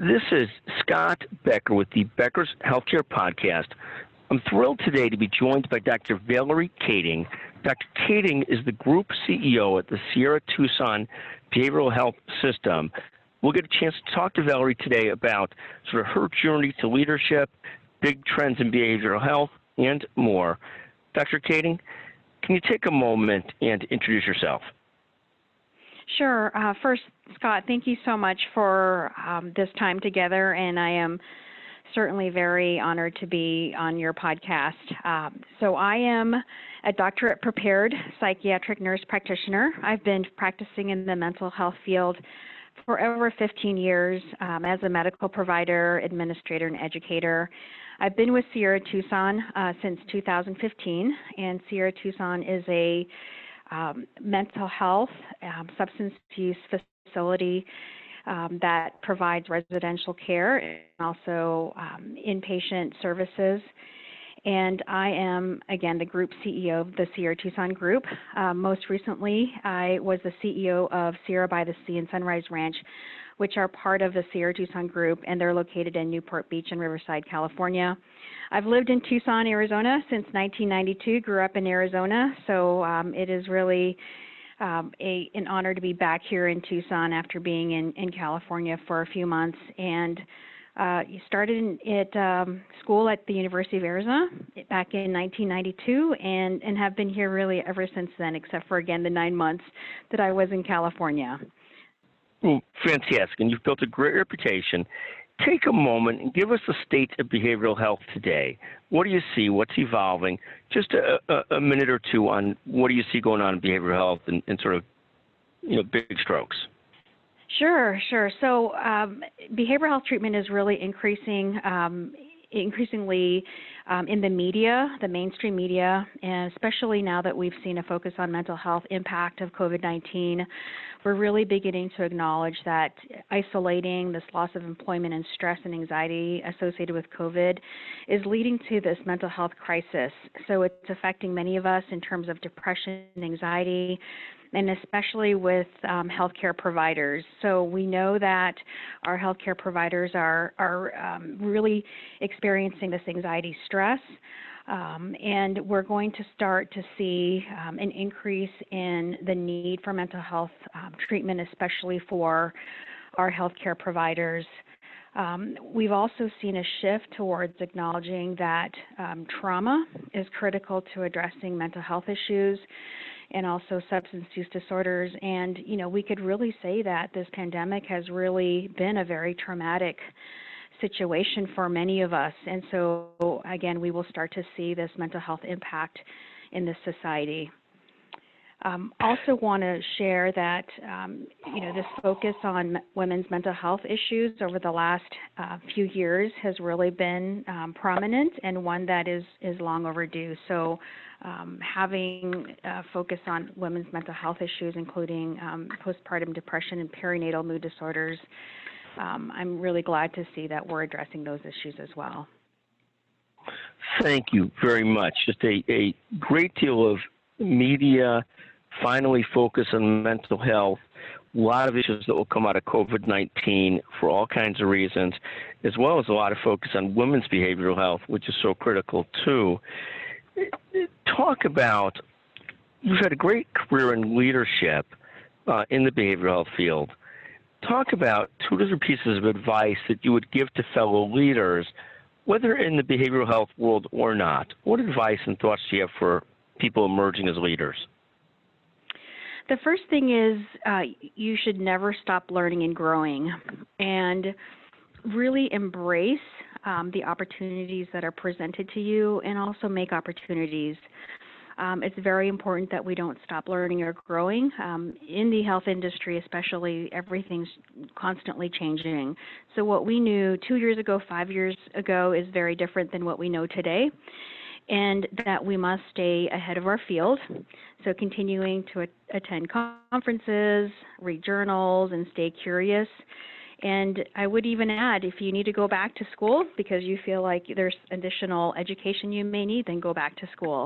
This is Scott Becker with the Becker's Healthcare Podcast. I'm thrilled today to be joined by Dr. Valerie Kading. Dr. Kading is the Group CEO at the Sierra Tucson Behavioral Health System. We'll get a chance to talk to Valerie today about sort of her journey to leadership, big trends in behavioral health, and more. Dr. Kading, can you take a moment and introduce yourself? Sure. First, Scott, thank you so much for this time together, and I am certainly very honored to be on your podcast. So I am a doctorate prepared psychiatric nurse practitioner. I've been practicing in the mental health field for over 15 years as a medical provider, administrator, and educator. I've been with Sierra Tucson since 2015, and Sierra Tucson is a mental health, substance use facility that provides residential care and also inpatient services. And I am, again, the group CEO of the Sierra Tucson Group. Most recently, I was the CEO of Sierra by the Sea and Sunrise Ranch, which are part of the Sierra Tucson Group, and they're located in Newport Beach and Riverside, California. I've lived in Tucson, Arizona since 1992, grew up in Arizona, so it is really an honor to be back here in Tucson after being in California for a few months. And you started at school at the University of Arizona back in 1992 and have been here really ever since then, except for, again, the 9 months that I was in California. Well, fantastic, and you've built a great reputation. Take a moment and give us the state of behavioral health today. What do you see? What's evolving? Just a minute or two on what do you see going on in behavioral health and sort of, big strokes. Sure. So behavioral health treatment is really increasingly in the media, the mainstream media, and especially now that we've seen a focus on mental health impact of COVID-19, we're really beginning to acknowledge that isolating, this loss of employment and stress and anxiety associated with COVID is leading to this mental health crisis. So it's affecting many of us in terms of depression, anxiety, and especially with healthcare providers. So we know that our healthcare providers are really experiencing this anxiety stress, and we're going to start to see an increase in the need for mental health treatment, especially for our healthcare providers. We've also seen a shift towards acknowledging that trauma is critical to addressing mental health issues and also substance use disorders. And, we could really say that this pandemic has really been a very traumatic situation for many of us. And so, again, we will start to see this mental health impact in this society. Also want to share that, this focus on women's mental health issues over the last few years has really been prominent and one that is long overdue. So having a focus on women's mental health issues, including postpartum depression and perinatal mood disorders, I'm really glad to see that we're addressing those issues as well. Thank you very much. Just a great deal of media finally focus on mental health, a lot of issues that will come out of COVID-19 for all kinds of reasons, as well as a lot of focus on women's behavioral health, which is so critical too. Talk about, you've had a great career in leadership in the behavioral health field. Talk about two different pieces of advice that you would give to fellow leaders, whether in the behavioral health world or not. What advice and thoughts do you have for people emerging as leaders? The first thing is you should never stop learning and growing, and really embrace the opportunities that are presented to you and also make opportunities. It's very important that we don't stop learning or growing. In the health industry especially, everything's constantly changing. So what we knew 2 years ago, 5 years ago is very different than what we know today, and that we must stay ahead of our field. So continuing to attend conferences, read journals, and stay curious. And I would even add, if you need to go back to school because you feel like there's additional education you may need, then go back to school.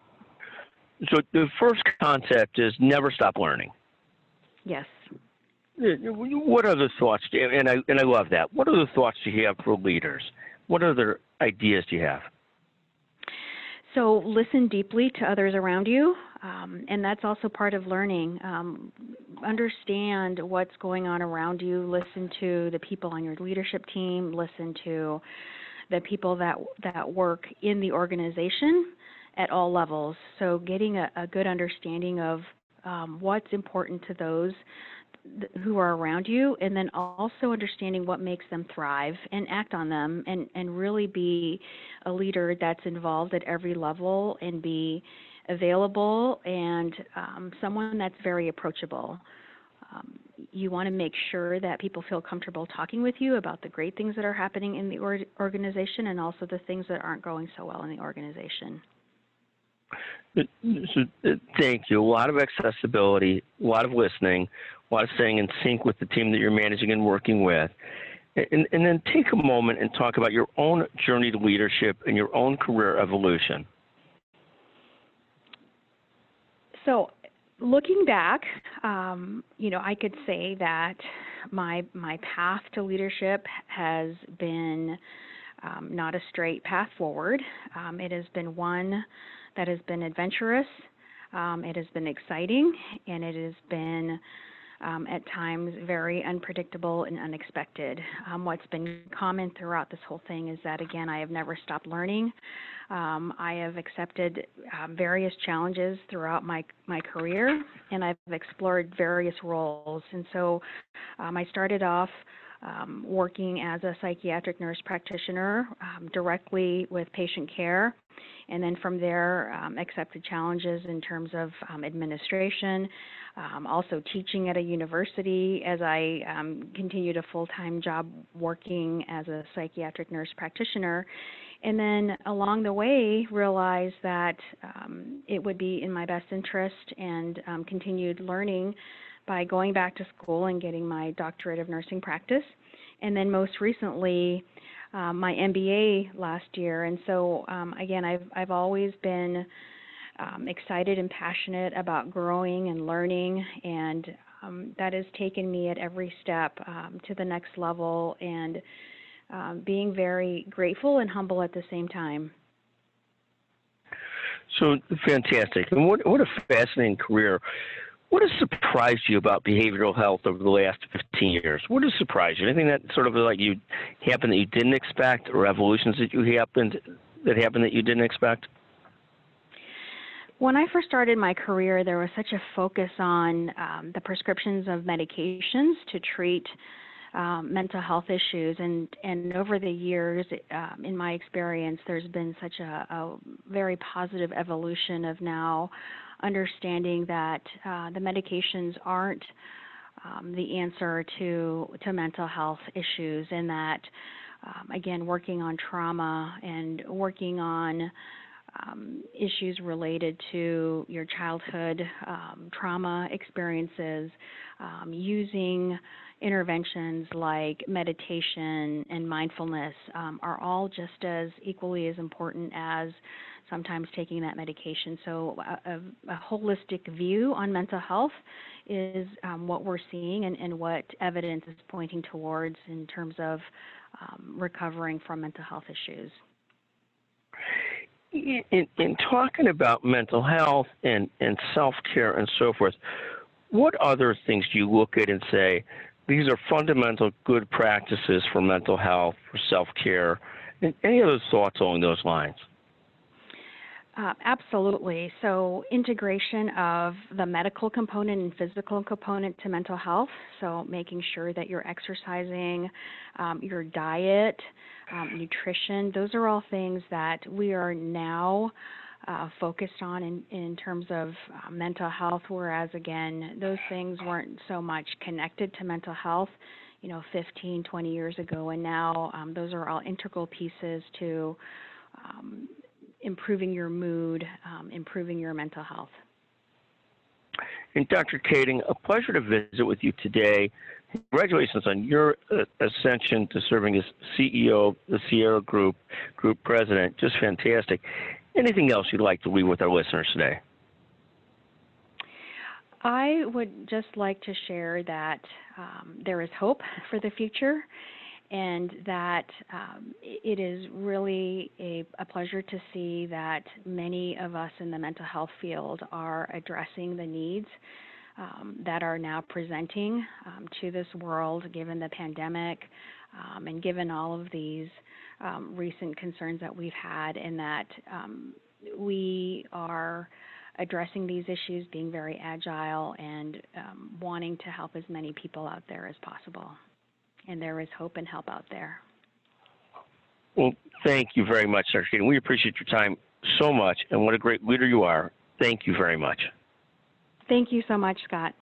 So the first concept is never stop learning. Yes. What other thoughts do you, and I love that. What other thoughts do you have for leaders? What other ideas do you have? So listen deeply to others around you, and that's also part of learning. Understand what's going on around you. Listen to the people on your leadership team. Listen to the people that work in the organization at all levels. So getting a good understanding of what's important to those who are around you, and then also understanding what makes them thrive and act on them, and really be a leader that's involved at every level and be available and someone that's very approachable. You want to make sure that people feel comfortable talking with you about the great things that are happening in the organization and also the things that aren't going so well in the organization. Thank you. A lot of accessibility, a lot of listening, a lot of staying in sync with the team that you're managing and working with. And then take a moment and talk about your own journey to leadership and your own career evolution. So looking back, I could say that my path to leadership has been not a straight path forward. It has been one that has been adventurous, it has been exciting, and it has been at times very unpredictable and unexpected. What's been common throughout this whole thing is that, again, I have never stopped learning. I have accepted various challenges throughout my career, and I've explored various roles. And so I started off working as a psychiatric nurse practitioner directly with patient care, and then from there accepted challenges in terms of administration, also teaching at a university as I continued a full-time job working as a psychiatric nurse practitioner, and then along the way realized that it would be in my best interest and continued learning by going back to school and getting my doctorate of nursing practice, and then most recently my MBA last year. And so again, I've always been excited and passionate about growing and learning, and that has taken me at every step to the next level, and being very grateful and humble at the same time. So fantastic. And what a fascinating career. What has surprised you about behavioral health over the last 15 years? What has surprised you? Anything that sort of like you happened that you didn't expect, or evolutions that happened that you didn't expect? When I first started my career, there was such a focus on the prescriptions of medications to treat mental health issues, and over the years, in my experience, there's been such a very positive evolution of now understanding that the medications aren't the answer to mental health issues, and that again, working on trauma and working on issues related to your childhood trauma experiences, using interventions like meditation and mindfulness are all just as equally as important as sometimes taking that medication. So a holistic view on mental health is what we're seeing, and what evidence is pointing towards in terms of recovering from mental health issues. In talking about mental health and self-care and so forth, what other things do you look at and say, these are fundamental good practices for mental health, for self-care, and any other thoughts along those lines? Absolutely. So integration of the medical component and physical component to mental health. So making sure that you're exercising, your diet, nutrition, those are all things that we are now focused on in terms of mental health, whereas, again, those things weren't so much connected to mental health, 15, 20 years ago, and now those are all integral pieces to improving your mood, improving your mental health. And Dr. Kading, a pleasure to visit with you today. Congratulations on your ascension to serving as CEO of the Sierra Group president. Just fantastic. Anything else you'd like to leave with our listeners today? I would just like to share that there is hope for the future, and that it is really a pleasure to see that many of us in the mental health field are addressing the needs that are now presenting to this world given the pandemic and given all of these recent concerns that we've had, and that we are addressing these issues, being very agile, and wanting to help as many people out there as possible. And there is hope and help out there. Well, thank you very much, Dr. Kading. We appreciate your time so much, and what a great leader you are. Thank you very much. Thank you so much, Scott.